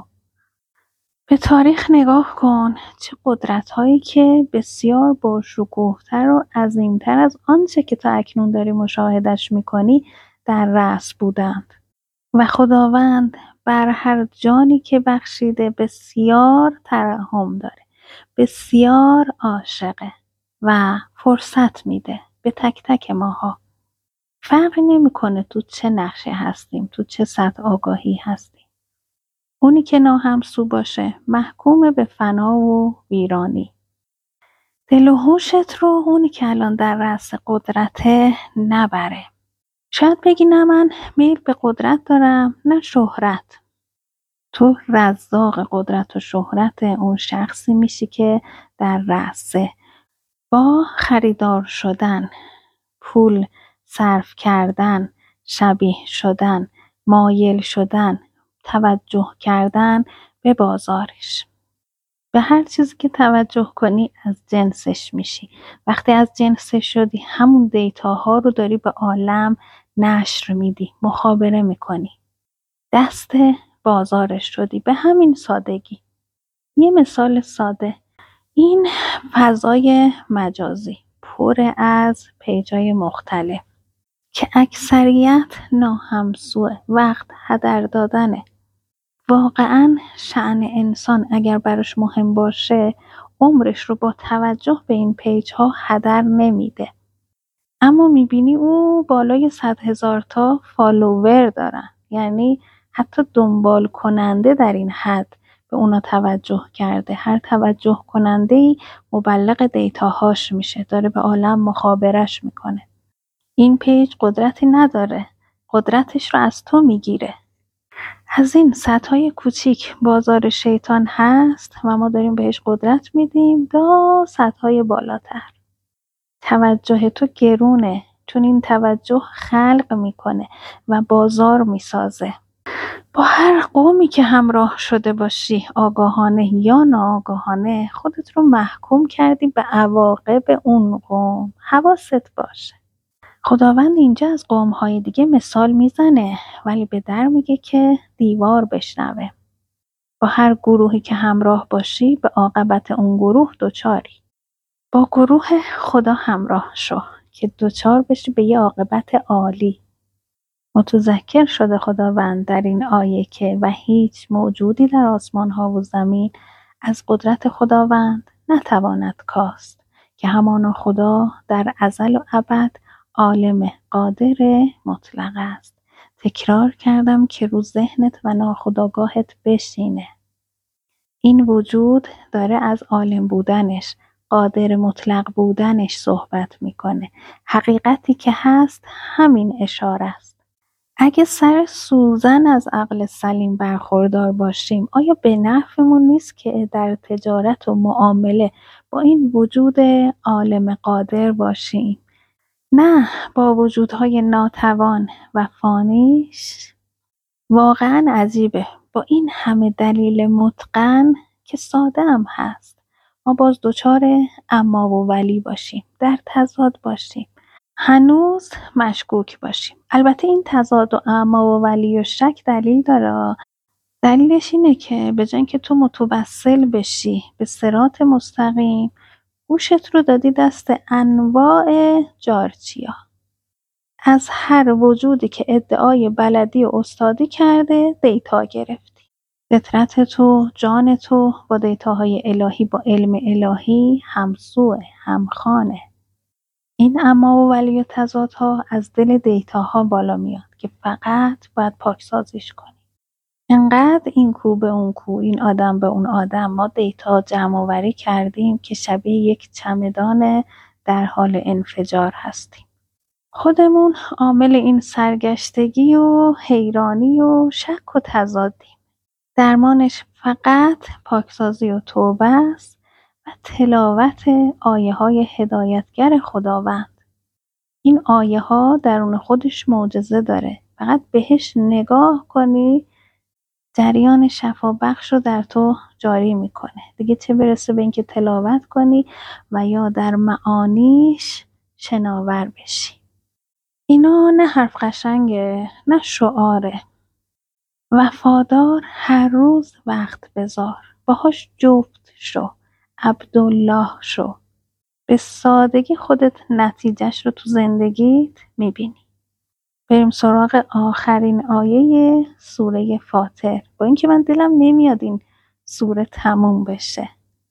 Speaker 1: به تاریخ نگاه کن، چه قدرت‌هایی که بسیار باشکوه‌تر و عظیم‌تر از آنچه که تا اکنون داری مشاهدش می‌کنی در رأس بودند و خداوند بر هر جانی که بخشیده بسیار ترحم داره، بسیار عاشقه و فرصت میده به تک تک ماها. فرقی نمی‌کنه تو چه نقشی هستیم، تو چه سطح آگاهی هستیم. اونی که ناهمسو باشه محکوم به فنا و ویرانی. دل و هوشت رو اونی که الان در رأس قدرته نبره. شاید بگی نه من میل به قدرت دارم نه شهرت. تو رزاق قدرت و شهرت اون شخصی میشی که در رأسه. با خریدار شدن، پول صرف کردن، شبیه شدن، مایل شدن، توجه کردن به بازارش. به هر چیزی که توجه کنی از جنسش میشی. وقتی از جنسش شدی همون دیتاها رو داری به عالم نشر میدی، مخابره میکنی. دست بازارش شدی به همین سادگی. یه مثال ساده، این فضای مجازی پر از پیجای مختلف که اکثریت ناهمسوه، وقت هدر دادنه. واقعا شأن انسان اگر براش مهم باشه عمرش رو با توجه به این پیج ها هدر نمیده. اما میبینی او بالای صد هزار تا فالوور دارن، یعنی حتی دنبال کننده در این حد به اونا توجه کرده. هر توجه کننده ای مبلغ دیتاهاش میشه، داره به عالم مخابرش میکنه. این پیج قدرتی نداره، قدرتش رو از تو میگیره. از این سطح‌های کوچیک بازار شیطان هست و ما داریم بهش قدرت میدیم تا سطح‌های بالاتر. توجه تو گرونه، چون این توجه خلق میکنه و بازار میسازه. با هر قومی که همراه شده باشی، آگاهانه یا ناآگاهانه، خودت رو محکوم کردی به عواقب اون قوم. حواست باشه. خداوند اینجا از قوم‌های دیگه مثال میزنه ولی به در میگه که دیوار بشنوه. با هر گروهی که همراه باشی به عاقبت اون گروه دوچاری. با گروه خدا همراه شو که دوچار بشی به یه عاقبت عالی. متذکر شده خداوند در این آیه که و هیچ موجودی در آسمان ها و زمین از قدرت خداوند نتواند کاست که همانا خدا در ازل و ابد عالم قادر مطلق است. تکرار کردم که رو ذهنت و ناخودآگاهت بشینه. این وجود داره از عالم بودنش، قادر مطلق بودنش صحبت میکنه. حقیقتی که هست همین اشاره است. اگه سر سوزن از عقل سلیم برخوردار باشیم، آیا به نفعمون نیست که در تجارت و معامله با این وجود عالم قادر باشیم؟ نه، با وجودهای ناتوان و فانیش. واقعا عجیبه، با این همه دلیل متقن که ساده هم هست، ما باز دچار اما و ولی باشیم، در تضاد باشیم، هنوز مشکوک باشیم. البته این تضاد و اما و ولی و شک دلیل داره. دلیلش اینه که به جای اینکه تو متوسل بشی به صراط مستقیم، گوشت رو دادی دست انواع جارچیا. از هر وجودی که ادعای بلدی و استادی کرده دیتا گرفتی. فطرت تو، جان تو با دیتاهای الهی، با علم الهی همسوه، همخانه. این اما و ولی و تضادها از دل دیتاها بالا میاد که فقط باید پاکسازیش کنی. انقدر این کو به اون کو، این آدم به اون آدم ما دیتا جمع آوری کردیم که شبیه یک چمدان در حال انفجار هستیم. خودمون عامل این سرگشتگی و حیرانی و شک و تضادیم. درمانش فقط پاکسازی و توبه است و تلاوت آیه های هدایتگر خداوند. این آیه ها درون خودش معجزه داره. فقط بهش نگاه کنی جریان شفا بخش رو در تو جاری میکنه. دیگه چه برسه به اینکه تلاوت کنی و یا در معانیش شناور بشی. اینا نه حرف قشنگه، نه شعاره. وفادار هر روز وقت بذار، باهاش جفت شو، عبدالله شو. به سادگی خودت نتیجهش رو تو زندگیت میبینی. بریم سراغ آخرین آیه سوره فاطر. با اینکه من دلم نمیاد این سوره تموم بشه.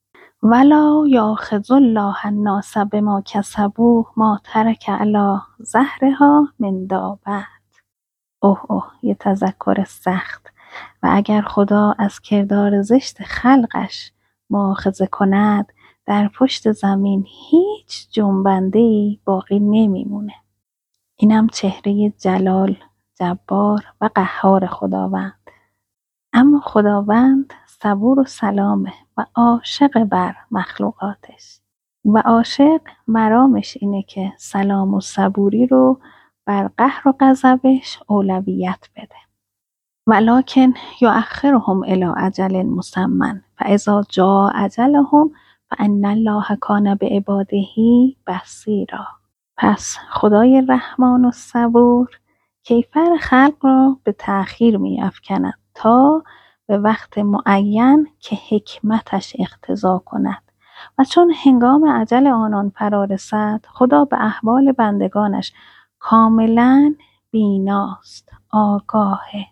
Speaker 1: ولا یاخذ الله الناس بما کسبوا ما ترک علی ظهرها من دابة. اوه اوه یه تذکر سخت. و اگر خدا از کردار زشت خلقش مؤاخذه کند، در پشت زمین هیچ جنبنده‌ای باقی نمیمونه. اینم چهره جلال، جبار و قهار خداوند. اما خداوند صبور و سلامه و عاشق بر مخلوقاتش. و عاشق مرامش اینه که سلام و صبوری رو بر قهر و غضبش اولویت بده. ولکن یؤخرهم الی اجل مسمى فاذا جاء اجلهم فان الله کان بعباده بصیرا. پس خدای رحمان و صبور کیفر خلق را به تأخیر می افکند تا به وقت معین که حکمتش اقتضا کند. و چون هنگام اجل آنان فرا رسد، خدا به احوال بندگانش کاملا بیناست، آگاهه.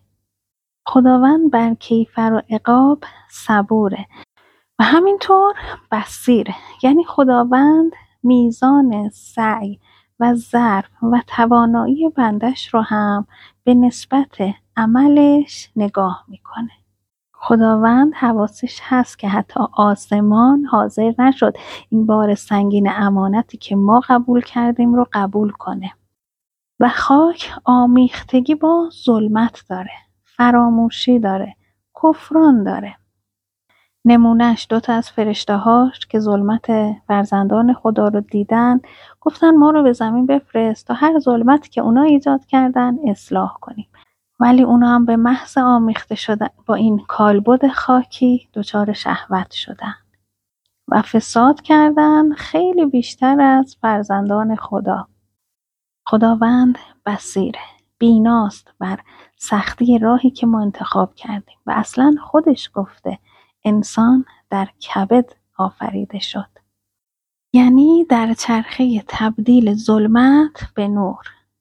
Speaker 1: خداوند بر کیفر و عقاب صبوره و همینطور بصیره. یعنی خداوند میزان سعی و ظرف و توانایی بندش رو هم به نسبت عملش نگاه میکنه. خداوند حواسش هست که حتی آسمان حاضر نشد این بار سنگین امانتی که ما قبول کردیم رو قبول کنه. و خاک آمیختگی با ظلمت داره، فراموشی داره، کفران داره. نمونهش دوتا از فرشته‌هاش که ظلمت فرزندان خدا رو دیدن، گفتن ما رو به زمین بفرست تا هر ظلمتی که اونا ایجاد کردن اصلاح کنیم. ولی اونا هم به محض آمیخته شدن با این کالبد خاکی دچار شهوت شدن و فساد کردن خیلی بیشتر از فرزندان خدا. خداوند بصیره، بیناست بر سختی راهی که ما انتخاب کردیم و اصلا خودش گفته انسان در کبد آفریده شد. یعنی در چرخه تبدیل ظلمت به نور.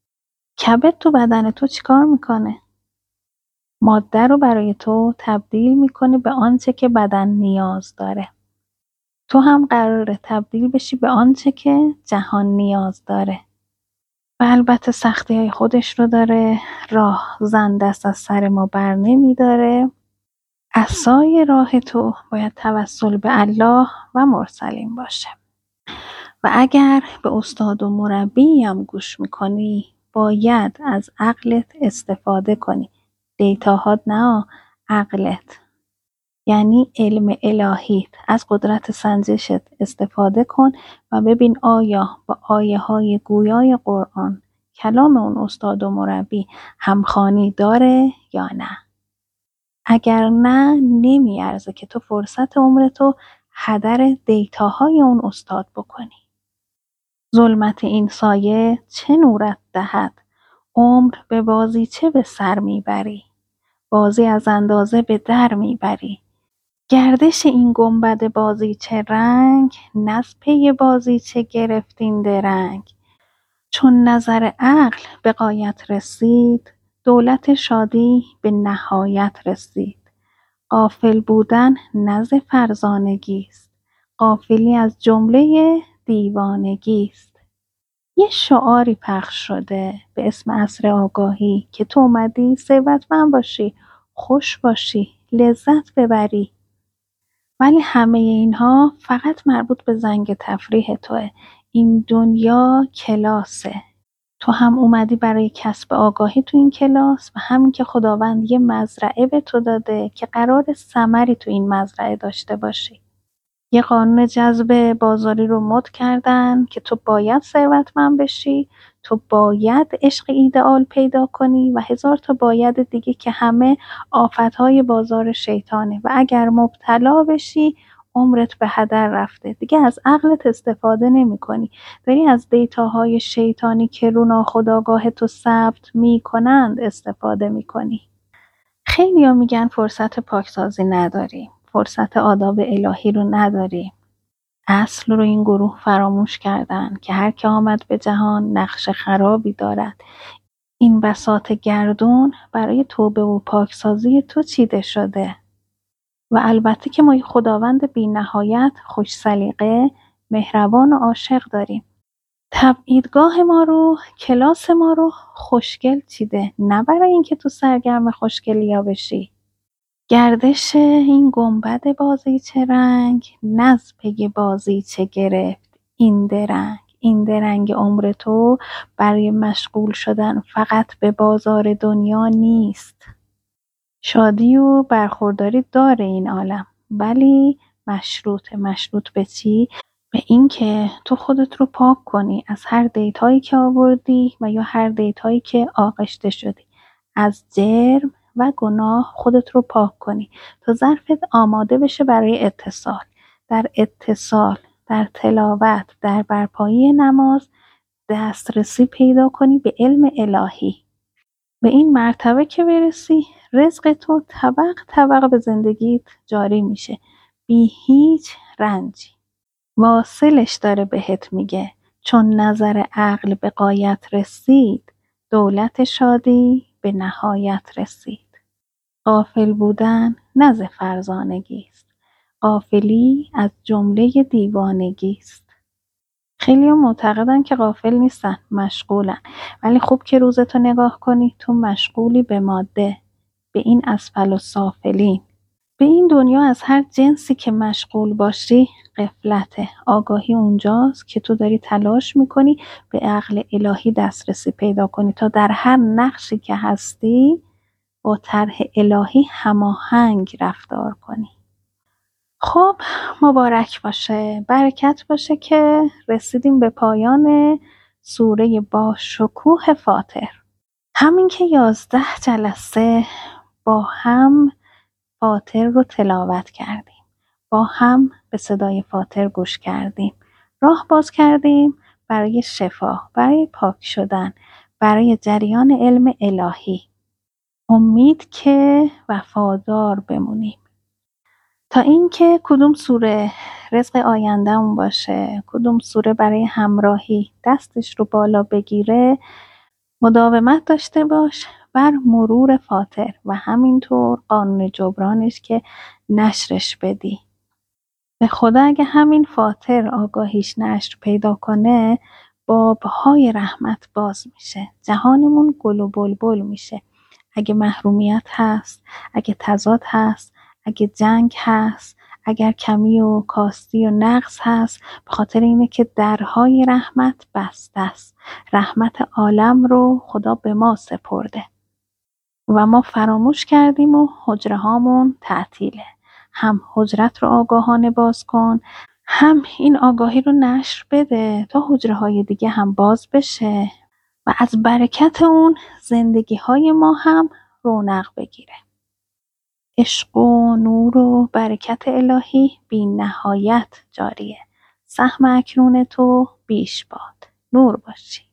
Speaker 1: کبد تو بدن تو چیکار میکنه؟ ماده رو برای تو تبدیل میکنه به آنچه که بدن نیاز داره. تو هم قراره تبدیل بشی به آنچه که جهان نیاز داره. و البته سختی های خودش رو داره. راه زن دست از سر ما بر نمی داره. عصای راه تو باید توسل به الله و مرسلین باشه. و اگر به استاد و مربی هم گوش میکنی، باید از عقلت استفاده کنی. دیتاهات نه، عقلت. یعنی علم الهیت. از قدرت سنجشت استفاده کن و ببین آیا با آیه های گویای قرآن کلام اون استاد و مربی همخوانی داره یا نه. اگر نه، نمیارزه که تو فرصت عمرتو هدر دیتاهای اون استاد بکنی. ظلمت این سایه چه نورت دهد؟ عمر به بازی چه به سر میبری؟ بازی از اندازه به در میبری. گردش این گنبد بازی چه رنگ؟ نز پی بازی چه گرفتین درنگ. چون نظر عقل به غایت رسید، دولت شادی به نهایت رسید. غافل بودن نز فرزانگی است، غافلی از جمله دیوانگی است. یه شعاری پخش شده به اسم عصر آگاهی که تو اومدی ثروتمند باشی، خوش باشی، لذت ببری. ولی همه اینها فقط مربوط به زنگ تفریح توه. این دنیا کلاسه. تو هم اومدی برای کسب آگاهی تو این کلاس و همین که خداوند یه مزرعه به تو داده که قرار ثمری تو این مزرعه داشته باشی. یه قانون جذب بازاری رو مد کردن که تو باید ثروتمند بشی، تو باید عشق ایدئال پیدا کنی و هزار تا باید دیگه که همه آفتهای بازار شیطانه و اگر مبتلا بشی عمرت به هدر رفته. دیگه از عقلت استفاده نمی کنی. داری از دیتاهای شیطانی که رو ناخودآگاه تو ثبت می کنند استفاده می کنی. خیلی ها میگن فرصت پاکسازی نداریم. فرصت آداب الهی رو نداریم. اصل رو این گروه فراموش کردن که هر که آمد به جهان نقش خرابی دارد. این بساط گردون برای توبه و پاکسازی تو چیده شده. و البته که ما خداوند بی نهایت خوش سلیقه، مهربان و عاشق داریم. تبعیدگاه ما رو، کلاس ما رو خوشگل چیده، نه برای اینکه تو سرگرم خوشگلیا بشی. گردش این گنبد بازیچه رنگ، نز پی بازیچه گرفت این درنگ. این درنگ عمر تو برای مشغول شدن فقط به بازار دنیا نیست. شادی و برخورداری داره این عالم، ولی مشروط مشروط به چی؟ به این که تو خودت رو پاک کنی از هر دیتایی که آوردی و یا هر دیتایی که آغشته شدی. از جرم و گناه خودت رو پاک کنی تا ظرفت آماده بشه برای اتصال. در اتصال، در تلاوت، در برپایی نماز دسترسی پیدا کنی به علم الهی. به این مرتبه که برسی رزق تو طبق طبق به زندگیت جاری میشه بی هیچ رنجی. واصلش داره بهت میگه چون نظر عقل به غایت رسید دولت شادی به نهایت رسید. غافل بودن نه ز فرزانگی است، غافلی از جمله دیوانگی است. خیلی ها معتقدن که غافل نیستن، مشغولن. ولی خوب که روزتو نگاه کنی تو مشغولی به ماده، به این اسفل و سافلین. به این دنیا از هر جنسی که مشغول باشی غفلته. آگاهی اونجاست که تو داری تلاش میکنی به عقل الهی دسترسی پیدا کنی تا در هر نقشی که هستی با طرح الهی هماهنگ رفتار کنی. خب مبارک باشه، برکت باشه که رسیدیم به پایان سوره با شکوه فاطر. همین که یازده جلسه با هم فاطر رو تلاوت کردیم، با هم به صدای فاطر گوش کردیم، راه باز کردیم برای شفا، برای پاک شدن، برای جریان علم الهی. امید که وفادار بمونیم تا اینکه کدوم سوره رزق آینده‌مون باشه، کدوم سوره برای همراهی دستش رو بالا بگیره، مداومت داشته باش بر مرور فاطر و همینطور قانون جبرانش که نشرش بدی. به خدا اگه همین فاطر آگاهیش نشر پیدا کنه بابهای رحمت باز میشه، جهانمون گل و بلبل میشه. اگه محرومیت هست، اگه تضاد هست، اگه جنگ هست، اگر کمی و کاستی و نقص هست، به خاطر اینه که درهای رحمت بسته است. رحمت عالم رو خدا به ما سپرده و ما فراموش کردیم و حجره هامون تعطیله. هم حجرت رو آگاهانه باز کن، هم این آگاهی رو نشر بده تا حجره های دیگه هم باز بشه و از برکت اون زندگی های ما هم رونق بگیره. عشق و نور و برکت الهی بی نهایت جاریه. سهم اکنون تو بیش باد. نور باشی.